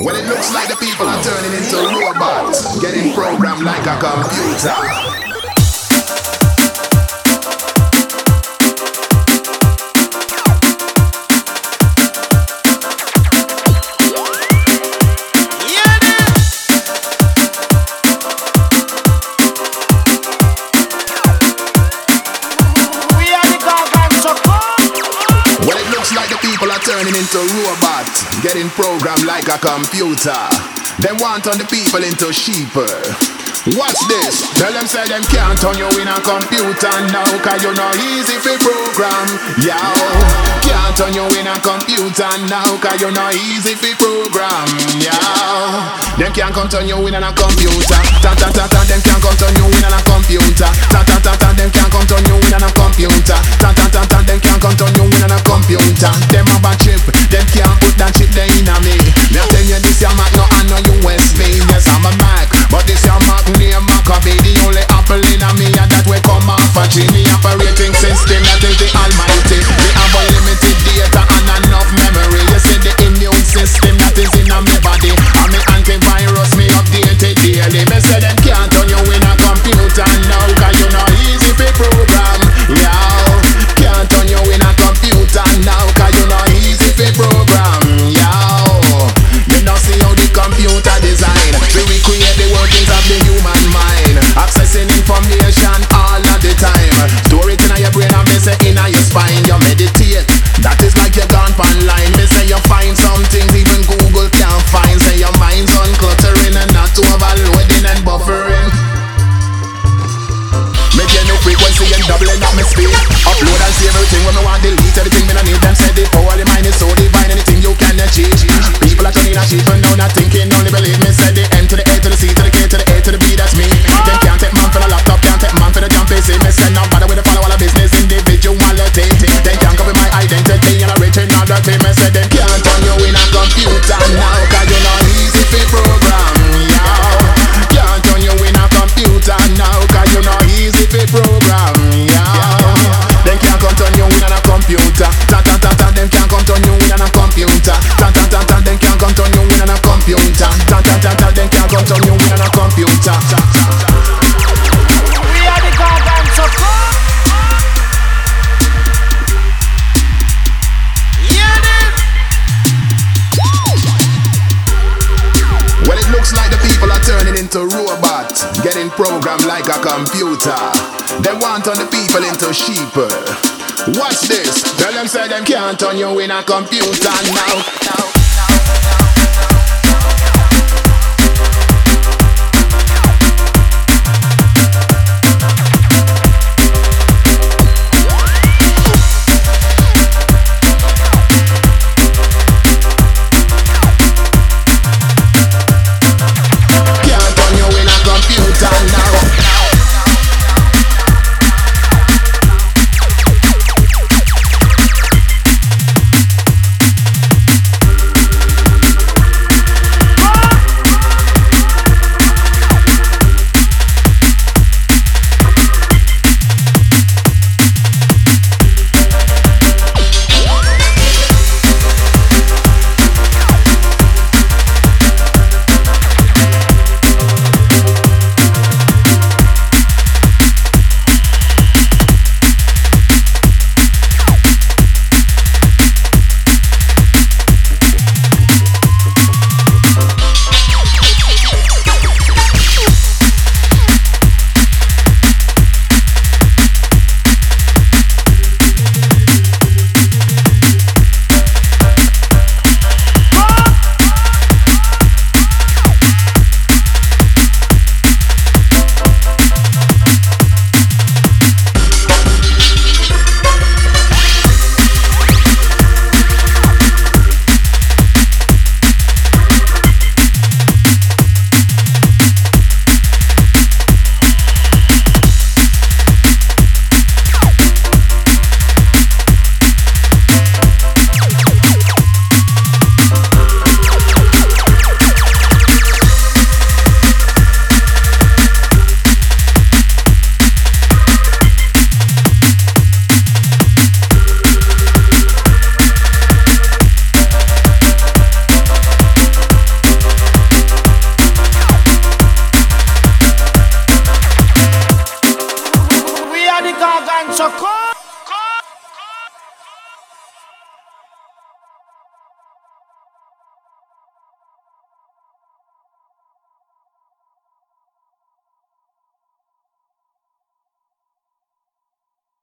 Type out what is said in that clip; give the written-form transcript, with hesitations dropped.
Well, it looks like the people are turning into robots, getting programmed like a computer. Turning into robot, getting programmed like a computer. Them want turn the people into sheep. Watch this, tell them say them can't turn you in a computer now, cause you're not easy for program. Yo, can't turn you in a computer now, cause you're not easy for program. Yo, them can't come turn you in a computer. Ta ta ta ta, them can't come turn you in a computer. Ta ta ta ta, them can't come turn you in a computer. Ta ta ta ta, them can't come turn you in a computer. Them have a chip, them can't put that chip there in a me. Me I tell you this your Mac, no I know USB. Yes I'm a Mac, but this your Mac name Maccabee. The only apple in a me and that will come off a tree. Me operating system that is the almighty. Me have unlimited data and enough memory. You see the immune system that is in a me body. And me antivirus me updated daily. Me say them can't turn you in a computer now, cause you not easy for program. Yo, can't turn you in a computer now, cause you not easy for program. Yo, you know see how the computer design we recreate the workings of the human mind, accessing information all of the time. Store it in your brain and me say in your spine. You meditate, that is like you're gone online. Me say you find some things even Google can't find. Say your mind's uncluttering and not overloading and buffering. Make your new frequency and doubling up my speed. Upload and save everything when me want delete everything me no need. Them say the power of the mind is so divine, anything you can achieve. People are turning a sheep and now not thinking, only believe me. Say the M to the A to the C to the K to the A to the B, that's me. Them can't take man for the laptop, can't take man for the jump PC. Me say no bother with the follow all the business individuality. They can't copy my identity and original dirty. Me say them can't turn you in a computer now, cause you're not easy for program. Yeah, can't turn you in a computer now, cause you're not easy for program. Yeah, them can't come turn you in a computer. Ta ta ta ta, them can't come turn you in a computer. Ta ta ta ta, them can't come turn you in a computer. Ta ta ta ta, them can't come turn you in a computer. We are the Gargants of God. Well, it looks like the people are turning into robots, getting programmed like a computer. They want turn the people into sheep. Watch this, tell them say them can't turn you in a computer now.